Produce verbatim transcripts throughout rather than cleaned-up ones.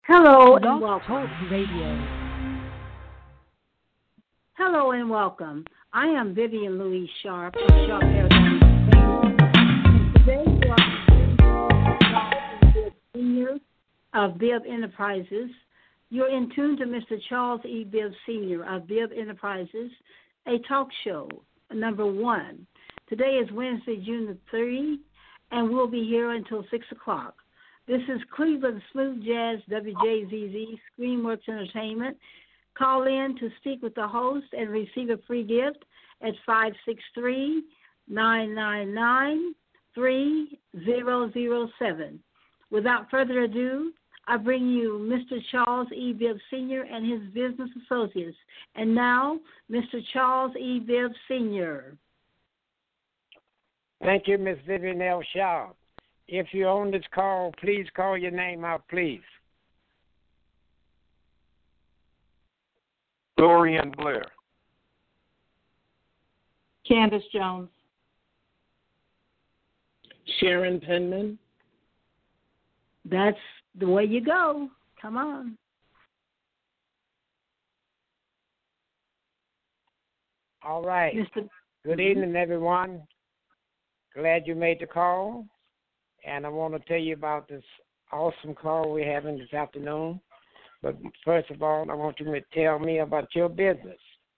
Hello and Blog welcome. Talk Radio. Hello and welcome. I am Vivian Louise Sharp of Sharp Paradigm Entertainment. And today you are with Senior of Bibb Enterprises. You're in tune to Mister Charles E. Bibb Senior of Bibb Enterprises, a talk show, number one. Today is Wednesday, June the third, and we'll be here until six o'clock. This is Cleveland Smooth Jazz, W J Z Z, Screenworks Entertainment. Call in to speak with the host and receive a free gift at five six three, nine nine nine, three zero zero seven. Without further ado, I bring you Mister Charles E. Bibb Senior and his business associates. And now, Mister Charles E. Bibb Senior Thank you, Miss Vivian L. Shaw. If you're on this call, please call your name out, please. Dorian Blair. Candace Jones. Sharon Penman. That's the way you go. Come on. All right. Mister Good evening, everyone. Glad you made the call. And I want to tell you about this awesome call we're having this afternoon. But first of all, I want you to tell me about your business.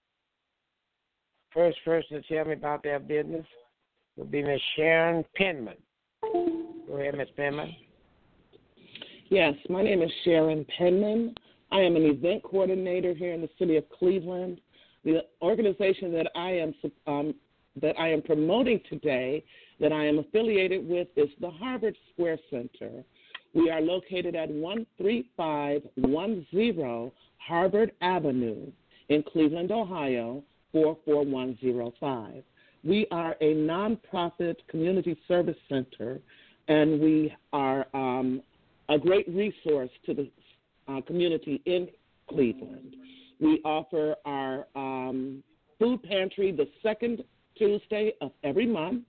First person to tell me about their business will be Miss Sharon Penman. Go ahead, Miss Penman. Yes, my name is Sharon Penman. I am an event coordinator here in the city of Cleveland. The organization that I am um, that I am promoting today, that I am affiliated with, is the Harvard Square Center. We are located at one three five one zero Harvard Avenue in Cleveland, Ohio, four four one zero five. We are a nonprofit community service center, and we are um, a great resource to the uh, community in Cleveland. We offer our um, food pantry the second Tuesday of every month.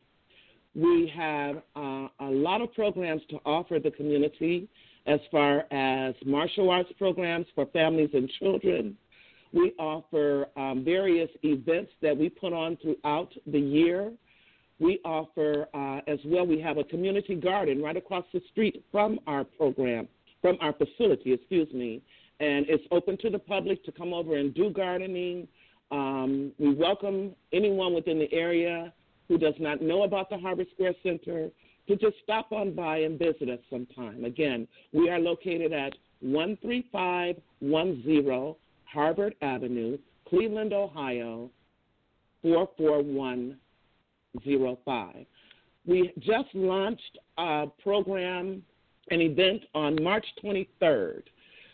We have uh, a lot of programs to offer the community as far as martial arts programs for families and children. We offer um, various events that we put on throughout the year. We offer uh, as well, we have a community garden right across the street from our program, from our facility, excuse me, and it's open to the public to come over and do gardening. Um, we welcome anyone within the area who does not know about the Harvard Square Center to just stop on by and visit us sometime. Again, we are located at one three five one zero Harvard Avenue, Cleveland, Ohio, four four one zero five. We just launched a program, an event on March twenty-third.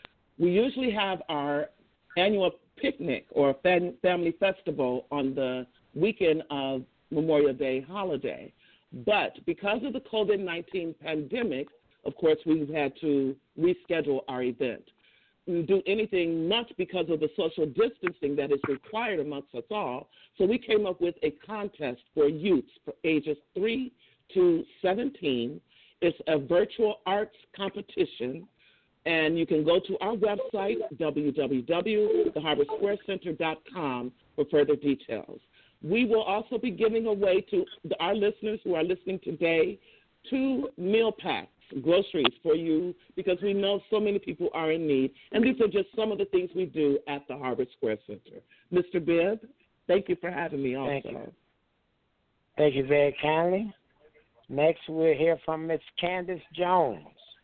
We usually have our annual picnic or family festival on the weekend of Memorial Day holiday. But because of the COVID nineteen pandemic, of course, we've had to reschedule our event. We didn't do anything much because of the social distancing that is required amongst us all. So we came up with a contest for youths for ages three to seventeen. It's a virtual arts competition. And you can go to our website, w w w dot the harvard square center dot com, for further details. We will also be giving away to our listeners who are listening today two meal packs, groceries for you, because we know so many people are in need. And these are just some of the things we do at the Harvard Square Center. Mister Bibb, thank you for having me also. Thank you. Thank you very kindly. Next, we'll hear from Miss Candace Jones.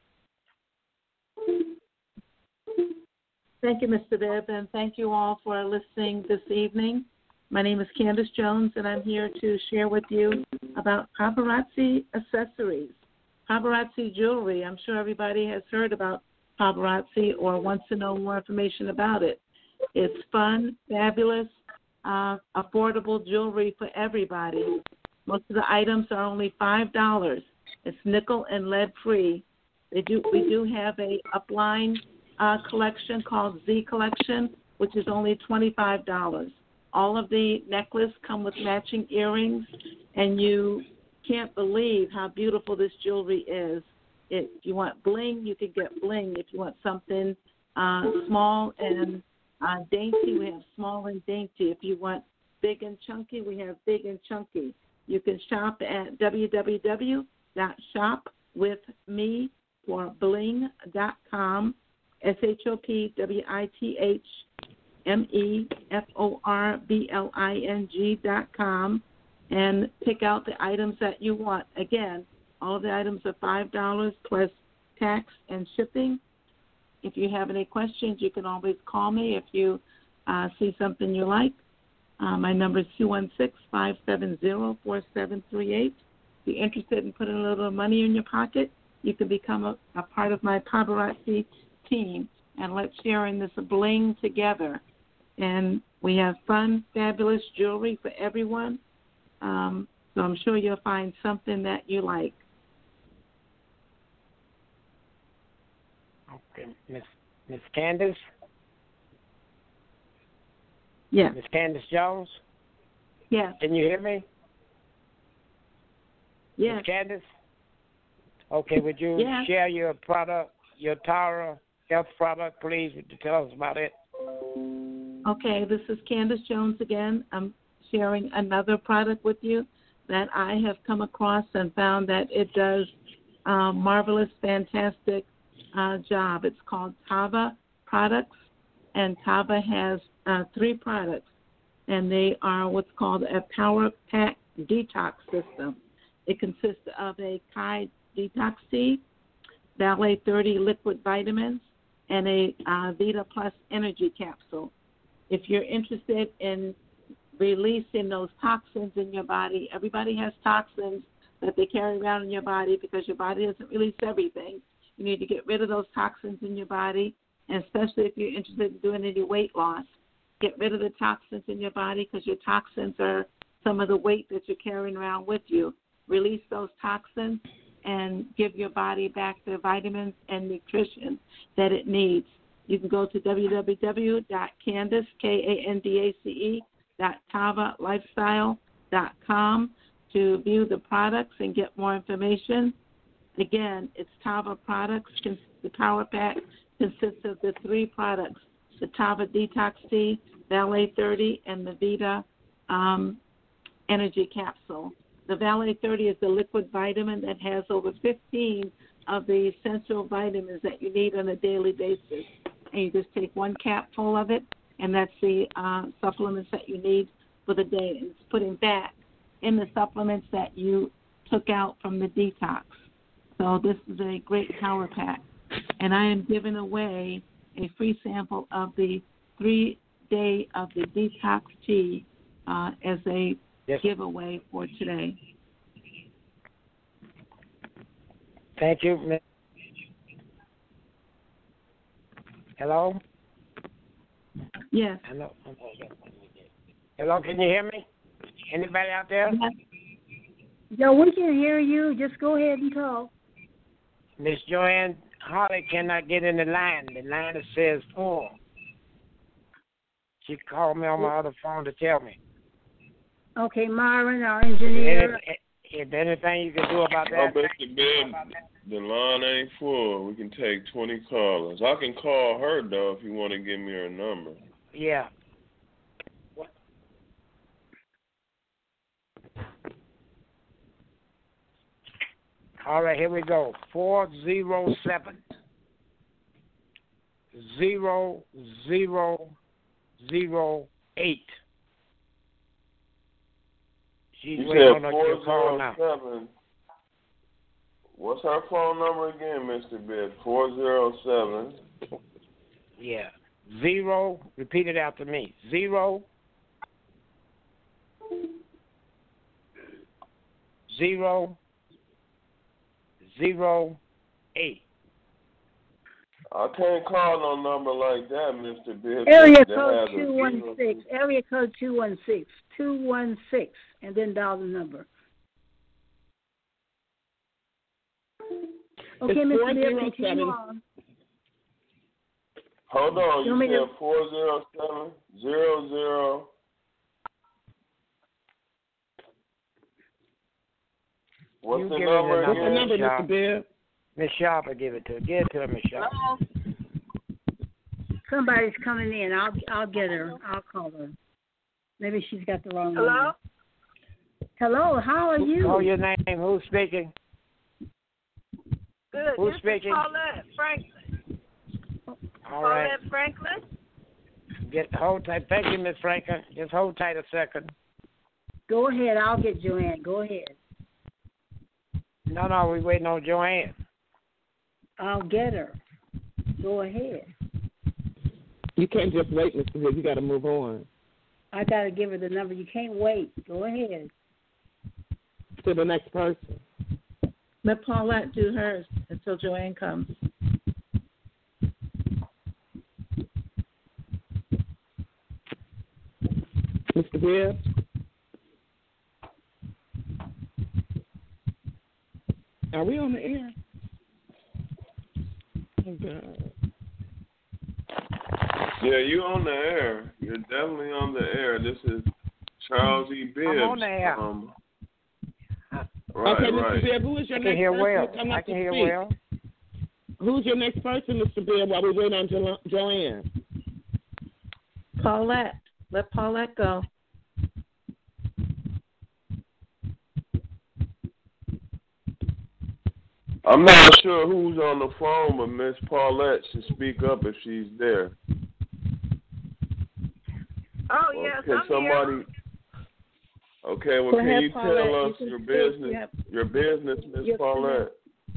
Thank you, Mister Bibb, and thank you all for listening this evening. My name is Candace Jones, and I'm here to share with you about paparazzi accessories, paparazzi jewelry. I'm sure everybody has heard about paparazzi or wants to know more information about it. It's fun, fabulous, uh, affordable jewelry for everybody. Most of the items are only five dollars. It's nickel and lead free. They do. We do have a upline uh, collection called Z Collection, which is only twenty-five dollars. All of the necklaces come with matching earrings, and you can't believe how beautiful this jewelry is. If you want bling, you can get bling. If you want something uh, small and uh, dainty, we have small and dainty. If you want big and chunky, we have big and chunky. You can shop at w w w dot shop with me for bling dot com, S H O P W I T H M E F O R B L I N G dot com, and pick out the items that you want. Again, all the items are five dollars plus tax and shipping. If you have any questions, you can always call me if you uh, see something you like. Uh, my number is two one six, five seven zero, four seven three eight. If you're interested in putting a little money in your pocket, you can become a, a part of my paparazzi team, and let's share in this bling together. And we have fun, fabulous jewelry for everyone. Um, so I'm sure you'll find something that you like. Okay, Miss Miss Candace. Yes. Miss Candace Jones. Yes. Can you hear me? Yes. Miss Candace. Okay, would you yes. share your product, your Tara Health product, please, to tell us about it? Okay, this is Candace Jones again. I'm sharing another product with you that I have come across and found that it does a marvelous, fantastic uh, job. It's called Tava Products, and Tava has uh, three products, and they are what's called a Power Pack Detox System. It consists of a Kai Detox Tea, Valet thirty liquid vitamins, and a uh, Vita Plus energy capsule. If you're interested in releasing those toxins in your body, everybody has toxins that they carry around in your body because your body doesn't release everything. You need to get rid of those toxins in your body, and especially if you're interested in doing any weight loss, get rid of the toxins in your body because your toxins are some of the weight that you're carrying around with you. Release those toxins and give your body back the vitamins and nutrition that it needs. You can go to w w w dot candace, K A N D A C E, dot tava lifestyle dot com to view the products and get more information. Again, it's Tava Products. The Power Pack consists of the three products, the Tava Detox Tea, Valet thirty, and the Vita um, Energy Capsule. The Valet thirty is the liquid vitamin that has over fifteen of the essential vitamins that you need on a daily basis. And you just take one capful of it, and that's the uh, supplements that you need for the day. And it's putting back in the supplements that you took out from the detox. So this is a great power pack. And I am giving away a free sample of the three-day of the detox tea uh, as a yes. giveaway for today. Thank you. Hello? Yes. Hello? Hello, can you hear me? Anybody out there? Yes. No, we can hear you. Just go ahead and talk. Miss Joanne Holly cannot get in the line. The line says full. She called me on my other phone to tell me. Okay, Myron, our engineer. If, if there's anything you can do about that. Oh, Mister Ben, the line ain't full. We can take twenty callers. I can call her, though, if you want to give me her number. Yeah. All right, here we go. Four zero seven zero zero zero eight. She's you waiting said on four your call now. Seven. What's her phone number again, Mister Bibb? Four zero seven. Yeah. Zero. Repeat it after me. Zero. Zero. Zero eight. I can't call no number like that, Mister Bibb. Area code two one six. Area code two one six. Two one six, and then dial the number. Okay, Mister Bibb, continue on. Hold on, you, you said four zero seven zero zero. What's you the number again? What's the number, Mister Bibb? Miss Sharp will give it to her. Give it to her, Miss Sharp. Somebody's coming in. I'll I'll get her. I'll call her. Maybe she's got the wrong Hello? number. Hello, how are you? Call your name. Who's speaking? Good. Who's this speaking? Is Paulette Franklin. All right. Paulette Franklin. Get hold tight. Thank you, Miss Franklin. Just hold tight a second. Go ahead. I'll get Joanne. Go ahead. No, no, we're waiting on Joanne. I'll get her. Go ahead. You can't just wait, Mister Hill. You got to move on. I got to give her the number. You can't wait. Go ahead. To the next person. Let Paulette do hers until Joanne comes. Mister Bibb? Are we on the air? Oh, God. Yeah, you on the air. You're definitely on the air. This is Charles E. Bibbs. I'm on the air. Um, right, okay, right. Mister Bibb, who is your I next can hear person well. to come I up can to hear speak? well. Who's your next person, Mister Bibb, while we wait on jo- Joanne? Paulette. Let Paulette go. I'm not sure who's on the phone, but Miss Paulette should speak up if she's there. Oh, Well, yes, can I'm somebody? here. Okay, well, Go can ahead, you Paulette. tell You us can your speak. business? You have- Your business, Miss Yes, Paulette.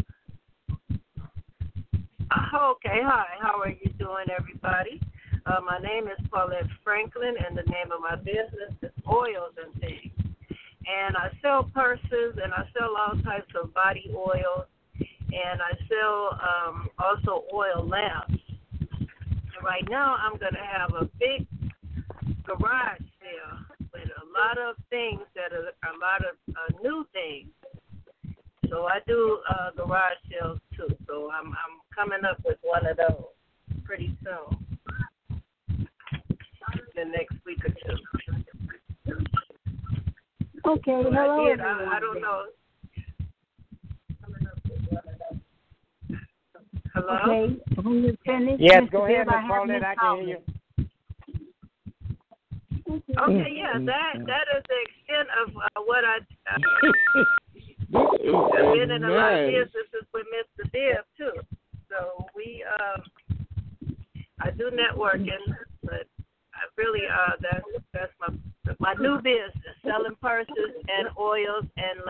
Uh, okay, hi. How are you doing, everybody? Uh, my name is Paulette Franklin, and the name of my business is Oils and Things. And I sell purses, and I sell all types of body oils, and I sell um, also oil lamps. And right now, I'm going to have a big garage sale with a lot of things that are a lot of uh, new things. So I do uh, garage sales too. So I'm I'm coming up with one of those pretty soon, the next week or two. Okay, So hello. I, did, I, everyone. I don't know. Hello? Okay, when you finish, Yes, Mister go ahead, Bibb, Miss I have Paulette. Miss I can hear you. Okay, yeah, that that is the extent of uh, what I. Uh, This is I've been in a lot of nice. businesses with Mister Bibb too. So we, uh, I do networking, but I really, uh, that's that's my my new business, selling purses and oils and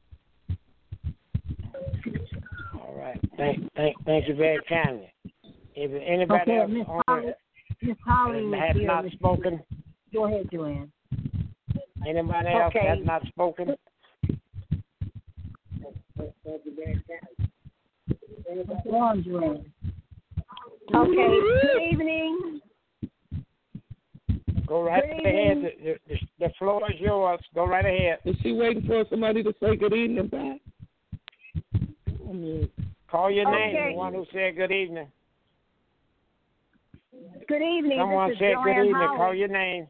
lamps. All right. Thank, thank, thank you very kindly. If anybody Okay, else Miss on Holly, the, Miss Holly that is has here. not Mister spoken, Go ahead, Joanne. anybody else Okay. has not spoken, Go on, Joanne. Okay, good evening. go right Good ahead. evening. The, the, the floor is yours. Go right ahead. Is she waiting for somebody to say good evening back? I mean, Call your Okay. name, the one who said good evening. Good evening. Someone this is said Joanne good evening. Howard. Call your name.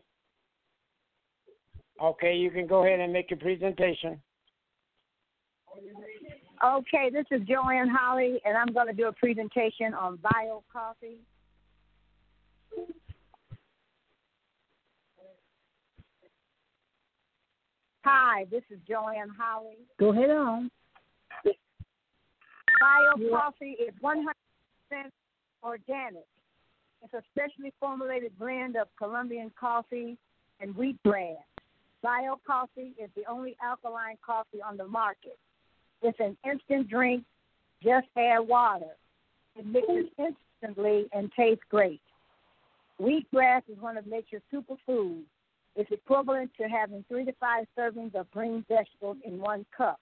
Okay, you can go ahead and make your presentation. Okay, this is Joanne Holly, and I'm going to do a presentation on bio coffee. Hi, this is Joanne Holly. Go ahead on. Bio coffee is one hundred percent organic. It's a specially formulated blend of Colombian coffee and wheatgrass. Bio coffee is the only alkaline coffee on the market. It's an instant drink. Just add water. It mixes instantly and tastes great. Wheatgrass is one of nature's superfoods. It's equivalent to having three to five servings of green vegetables in one cup.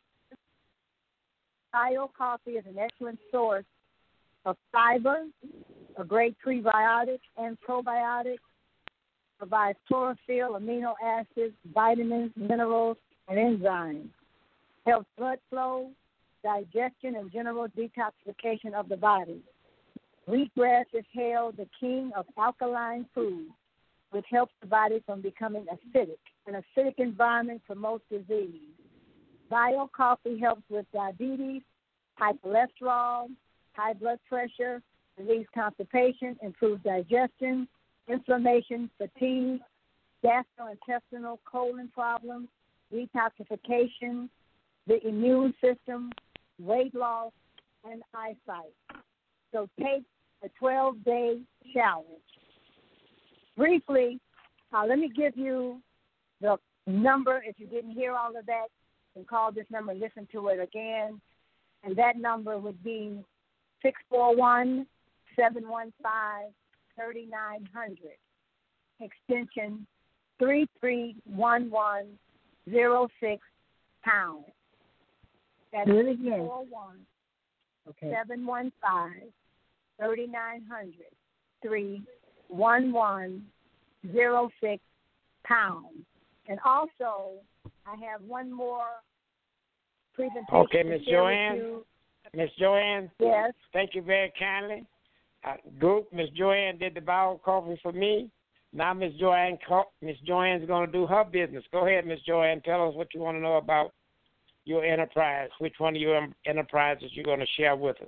Bio coffee is an excellent source of fiber, a great prebiotic and probiotic, provides chlorophyll, amino acids, vitamins, minerals, and enzymes, helps blood flow, digestion, and general detoxification of the body. Wheatgrass is hailed the king of alkaline foods, which helps the body from becoming acidic. An acidic environment promotes disease. Bio coffee helps with diabetes, high cholesterol, high blood pressure, relieves constipation, improves digestion, inflammation, fatigue, gastrointestinal colon problems, detoxification, the immune system, weight loss, and eyesight. So take a twelve-day challenge. Briefly, uh, let me give you the number. If you didn't hear all of that, you can call this number and listen to it again. And that number would be six four one, seven one five, three nine zero zero, extension three three one one zero six pound. That's Do it again. six four one, seven one five, three nine zero zero, three one one zero six pound. And also, I have one more presentation. Okay, Miss Joanne. Miss Joanne. Yes. Thank you very kindly. Uh, group, Miss Joanne did the bowel coffee for me. Now Miss Joanne, Miss Joanne's going to do her business. Go ahead, Miss Joanne. Tell us what you want to know about your enterprise. Which one of your enterprises you're going to share with us?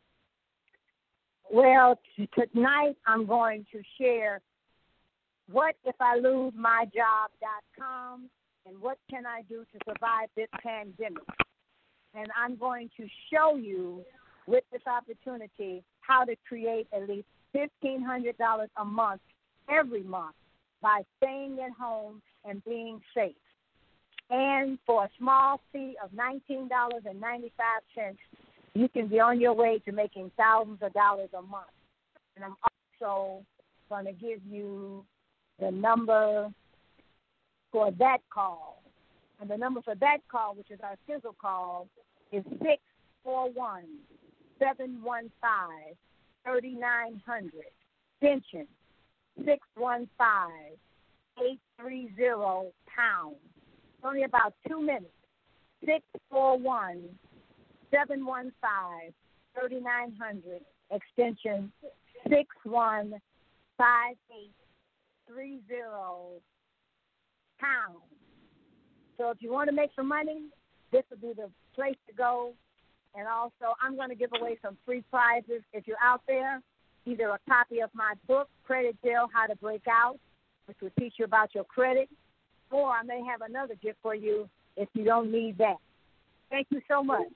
Well, t- tonight I'm going to share what if I lose my job dot com and what can I do to survive this pandemic. And I'm going to show you with this opportunity how to create at least fifteen hundred dollars a month every month by staying at home and being safe. And for a small fee of nineteen dollars and ninety-five cents, you can be on your way to making thousands of dollars a month. And I'm also going to give you the number for that call. And the number for that call, which is our sizzle call, is six four one, seven one five, three nine zero zero, extension six one five, eight three zero, pound. It's only about two minutes. six four one, seven one five, three nine zero zero, extension six one five eight three zero, pound. So if you want to make some money, this would be the place to go. And also, I'm going to give away some free prizes if you're out there, either a copy of my book, Credit Jail, How to Break Out, which will teach you about your credit, or I may have another gift for you if you don't need that. Thank you so much.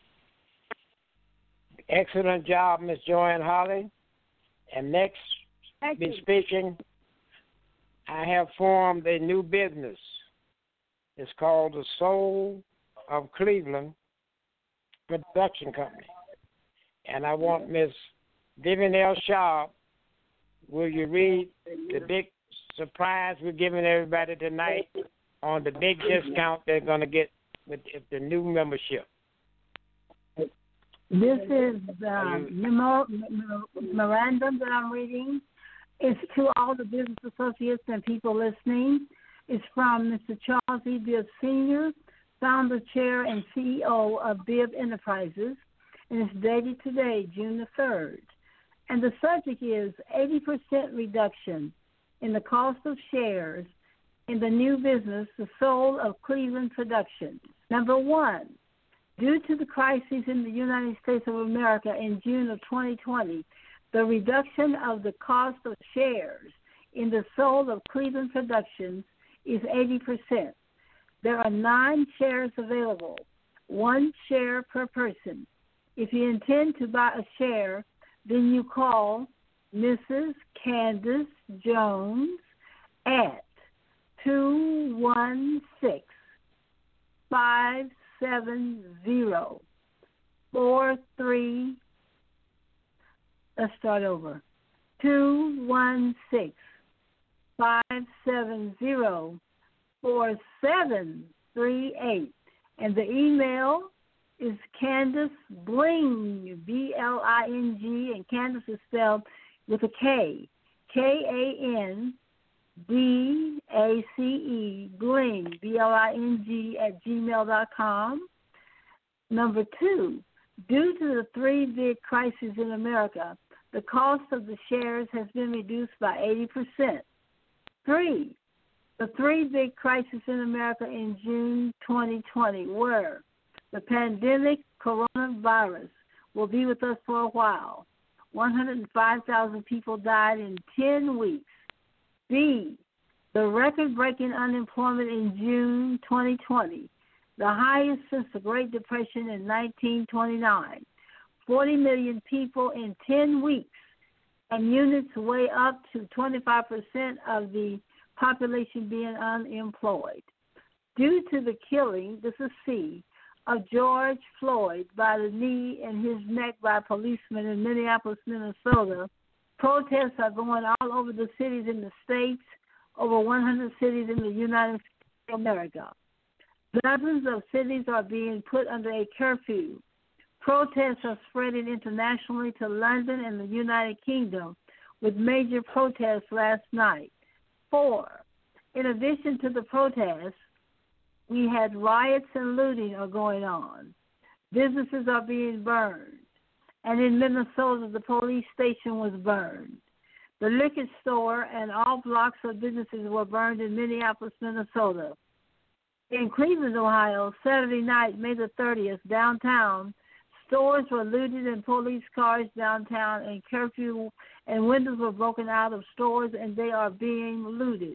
Excellent job, Miss Joanne Holly. And next, Thank be you. speaking, I have formed a new business. It's called the Soul of Cleveland Production Company. And I want Miss Vivian L. Sharp, will you read the big surprise we're giving everybody tonight on the big discount they're going to get with the new membership? This is the memo, memorandum that I'm reading. It's to all the business associates and people listening. It's from Mister Charles E. Bibb Senior, founder, chair, and C E O of Bibb Enterprises, and it's dated today, June the third. And the subject is eighty percent reduction in the cost of shares in the new business, the Soul of Cleveland Productions. Number one, due to the crisis in the United States of America in June of twenty twenty, the reduction of the cost of shares in the Soul of Cleveland Productions is eighty percent. There are nine shares available, one share per person. If you intend to buy a share, then you call Missus Candace Jones at two one six, five seven zero, four three. Let's start over. two one six, five seven zero, four seven three eight. And the email is Candace Bling, B L I N G, and Candace is spelled with a K, K A N D A C E, Bling, B L I N G, at gmail dot com. Number two, due to the three big crises in America, the cost of the shares has been reduced by eighty percent. Three, the three big crises in America in June twenty twenty were the pandemic, coronavirus will be with us for a while. one hundred five thousand people died in ten weeks. B, the record-breaking unemployment in June twenty twenty, the highest since the Great Depression in nineteen twenty-nine. forty million people in ten weeks, and units way up to twenty-five percent of the population being unemployed. Due to the killing, this is C, of George Floyd by the knee in his neck by a policeman in Minneapolis, Minnesota, protests are going all over the cities in the states, over one hundred cities in the United States of America. Dozens of cities are being put under a curfew. Protests are spreading internationally to London and the United Kingdom, with major protests last night. Four, in addition to the protests, we had riots and looting are going on. Businesses are being burned. And in Minnesota, the police station was burned. The liquor store and all blocks of businesses were burned in Minneapolis, Minnesota. In Cleveland, Ohio, Saturday night, May the thirtieth, downtown, stores were looted and police cars downtown, and curfew and windows were broken out of stores, and they are being looted.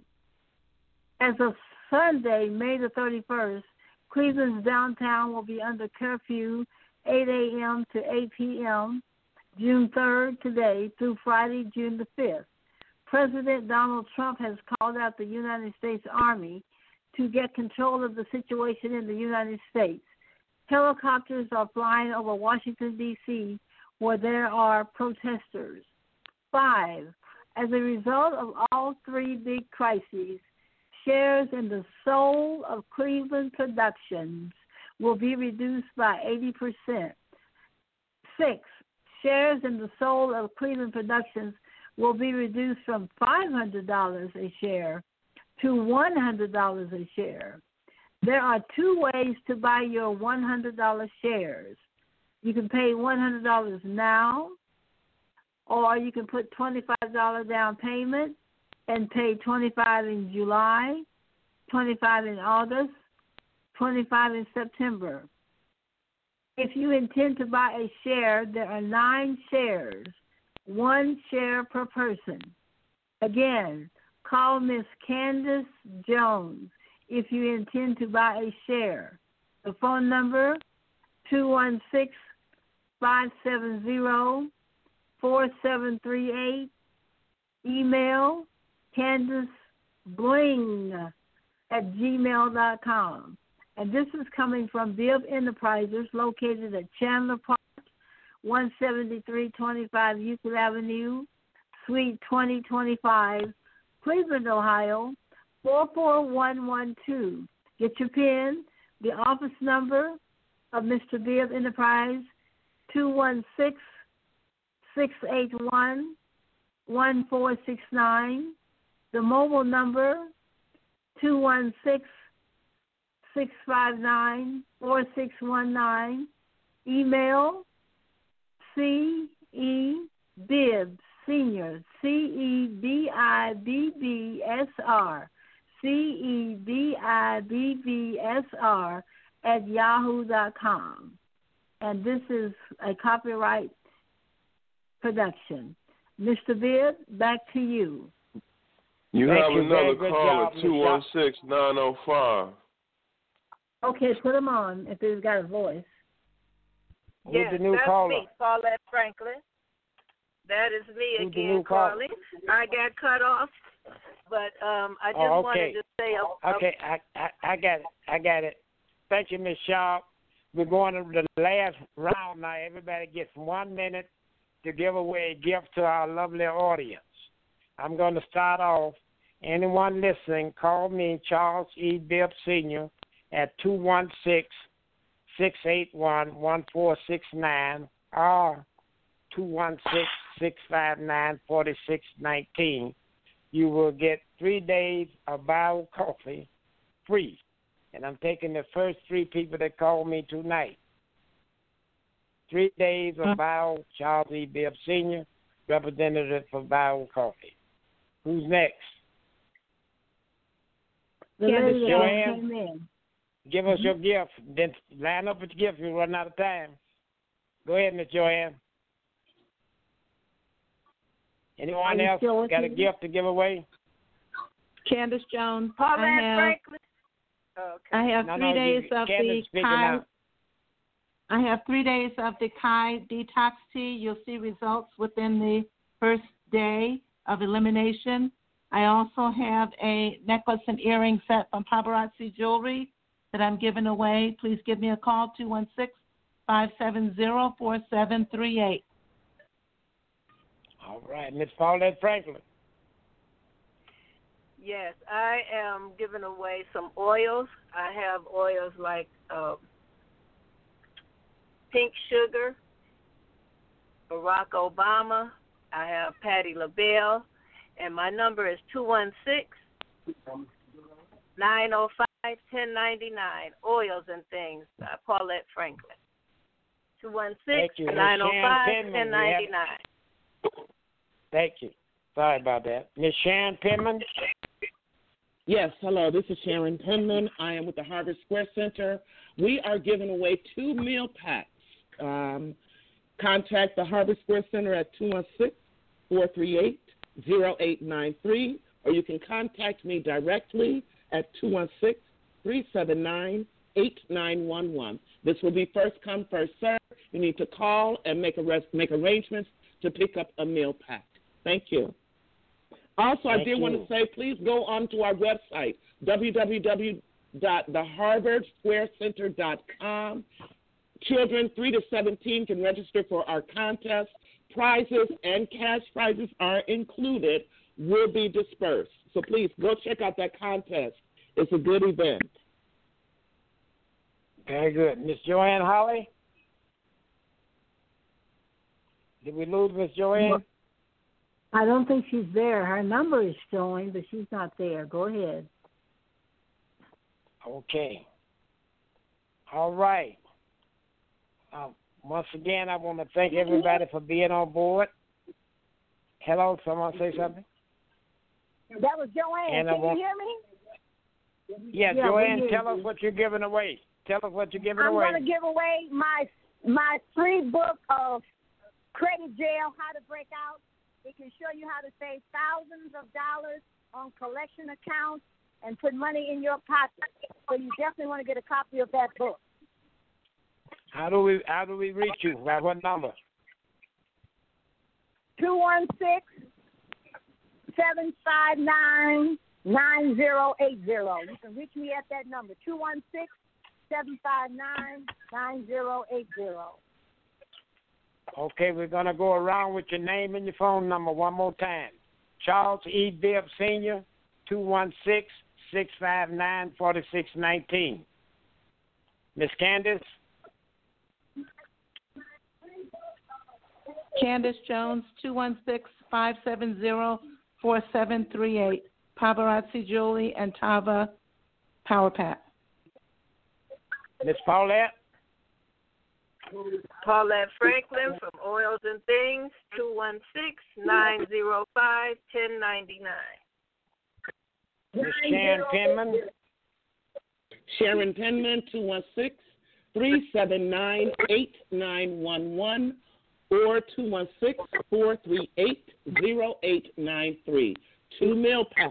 As of Sunday, May the thirty-first, Cleveland's downtown will be under curfew eight a.m. to eight p.m., June third, today, through Friday, June the fifth. President Donald Trump has called out the United States Army to get control of the situation in the United States. Helicopters are flying over Washington, D C, where there are protesters. Five, as a result of all three big crises, shares in the soul of Cleveland Productions will be reduced by eighty percent. Six, shares in the soul of Cleveland Productions will be reduced from five hundred dollars a share to one hundred dollars a share. There are two ways to buy your one hundred dollars shares. You can pay one hundred dollars now, or you can put twenty-five dollars down payment and pay twenty-five dollars in July, twenty-five dollars in August, twenty-five dollars in September. If you intend to buy a share, there are nine shares, one share per person. Again, call Miss Candace Jones if you intend to buy a share. The phone number, two one six, five seven zero, four seven three eight. Email, Candace Bling at gmail dot com. And this is coming from Bibb Enterprises, located at Chandler Park, one seventy-three twenty-five Euclid Avenue, Suite twenty twenty-five, Cleveland, Ohio, four four one one two. Get your pen. The office number of Mister Bibb Enterprise, two one six, six eight one, one four six nine. The mobile number, two one six, six five nine, four six one nine. Email, C E Bibb Senior, C E B I B B S R, C E B I B B S R at yahoo dot com. And this is a copyright production. Mister Bibb, back to you. You Thank have you. another Very good call job, at two one six, nine oh five. Okay, put him on if he's got a voice. Yes, Who's the new that's caller? me, Paulette Franklin. That is me Who's the again new caller? calling. I got cut off, but um, I just Oh, okay. wanted to say. A, Okay, I, I I got it. I got it. Thank you, Miss Sharp. We're going to the last round now. Everybody gets one minute to give away a gift to our lovely audience. I'm going to start off. Anyone listening, call me, Charles E. Bibb Senior, at two one six, six eight one, one four six nine or two one six, six five nine, four six one nine. You will get three days of Bio Coffee free. And I'm taking the first three people that call me tonight. Three days of Bio, Charles E. Bibb Senior, representative for Bio Coffee. Who's next? The Candace lady that Joanne? came in. give us your gift. Then line up with your gift. We're running out of time. Go ahead, Miss Joanne. Anyone else got a gift to give away? Candace Jones. Paulette I have, Franklin. Okay. I have no, three no, days you, of Candace the Kai. out. I have three days of the Kai Detox Tea. You'll see results within the first day of elimination. I also have a necklace and earring set from Paparazzi Jewelry that I'm giving away. Please give me a call, two one six, five seven zero, four seven three eight. All right, Miss Paulette Franklin. Yes, I am giving away some oils. I have oils like uh, Pink Sugar, Barack Obama. I have Patti LaBelle, and my number is two one six, nine oh five, one oh nine nine. Oils and Things by Paulette Franklin. two one six, nine oh five, one oh nine nine. Thank you. Sorry about that. Miss Sharon Penman? Yes, hello. This is Sharon Penman. I am with the Harvard Square Center. We are giving away two meal packs. Um, contact the Harvard Square Center at two one six, four three eight, zero eight nine three, or you can contact me directly at two one six, three seven nine, eight nine one one. This will be first come, first serve. You need to call and make, a res- make arrangements to pick up a meal pack. Thank you. Also, Thank I did you. want to say, please go on to our website, w w w dot the harvard square center dot com. Children three to seventeen can register for our contest. Prizes and cash prizes are included, will be dispersed. So please go check out that contest. It's a good event. Very good. Miss Joanne Holly? Did we lose Miss Joanne? I don't think she's there. Her number is showing, but she's not there. Go ahead. Okay. All right. Um, once again, I want to thank everybody for being on board. Hello, someone say something? That was Joanne. And Can want, you hear me? Yeah, Yeah, Joanne, we tell hear us you. what you're giving away. Tell us what you're giving I'm away. going to give away my my free book of Credit Jail, How to Break Out. It can show you how to save thousands of dollars on collection accounts and put money in your pocket. So you definitely want to get a copy of that book. How do we how do we reach you? By what number? two one six, seven five nine, nine zero eight zero. You can reach me at that number, two one six, seven five nine, nine zero eight zero. Okay, we're going to go around with your name and your phone number one more time. Charles E. Bibb Senior, two one six, six five nine, four six one nine. Miss Candace? Candace Jones, two one six, five seven zero, four seven three eight. Paparazzi Jewelry and Tava Power Pack. Miss Paulette? Paulette Franklin from Oils and Things, two one six, nine oh five, one oh nine nine. Miss Sharon Penman? Sharon Penman, two one six, three seven nine, eight nine one one or two one six, four three eight, zero eight nine three. Two meal packs.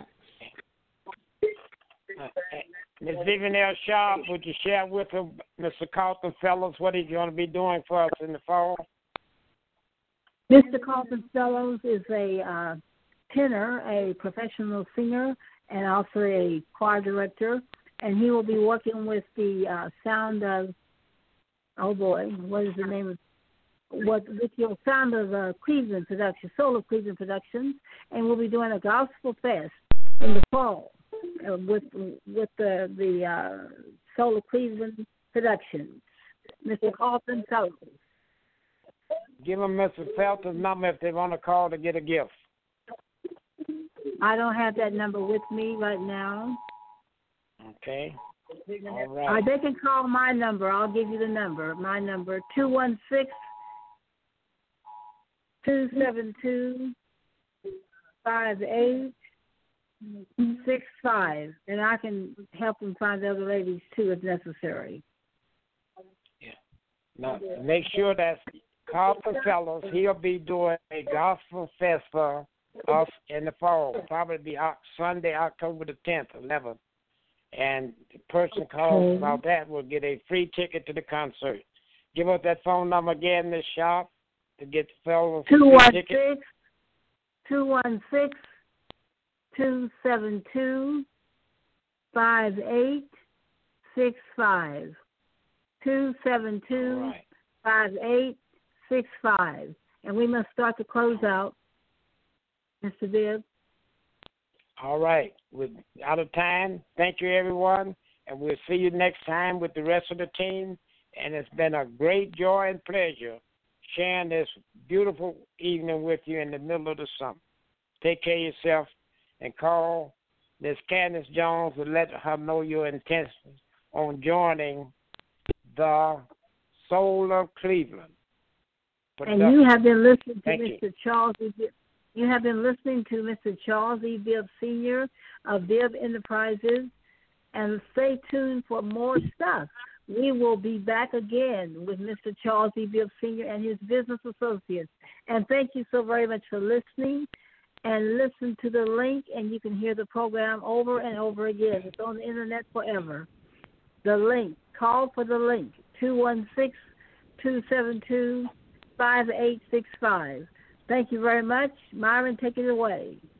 Uh, Miss Vivian L. Sharp, would you share with her, Mister Carlton Fellows, what he's going to be doing for us in the fall? Mister Carlton Fellows is a uh, tenor, a professional singer, and also a choir director. And he will be working with the uh, sound of, oh boy, what is the name of, what with your sound of uh, Cleveland Production, Soul of Cleveland Productions, and we'll be doing a gospel fest in the fall uh, with with the the uh, Soul of Cleveland Productions. Mister Carlton Fellows. Give them Mister Felton's number if they want to call to get a gift. I don't have that number with me right now. Okay. All Uh, right. they can call my number. I'll give you the number. My number, two one six, two seven two, five eight six five, and I can help them find the other ladies too if necessary. Yeah. Now, make sure that Carlton Fellows, he'll be doing a gospel festival off in the fall, probably be Sunday, October the tenth, eleventh. And the person calls okay. about that will get a free ticket to the concert. Give us that phone number again, Miss Sharp, to get the fellows a free ticket. two one six, two seven two, five eight six five. two seven two, five eight six five. And we must start to close out, Mister Bibb. All right. We're out of time. Thank you, everyone. And we'll see you next time with the rest of the team. And it's been a great joy and pleasure sharing this beautiful evening with you in the middle of the summer. Take care of yourself and call Miss Candace Jones and let her know your intentions on joining the Soul of Cleveland. And you have been listening to Thank Mister You. Charles E. Bibb. You have been listening to Mister Charles E. Bibb Senior of Bibb Enterprises. And stay tuned for more stuff. We will be back again with Mister Charles E. Bibb Senior and his business associates. And thank you so very much for listening. And listen to the link, and you can hear the program over and over again. It's on the internet forever. The link. Call for the link. two one six, two seven two, five eight six five. Thank you very much. Myron, take it away.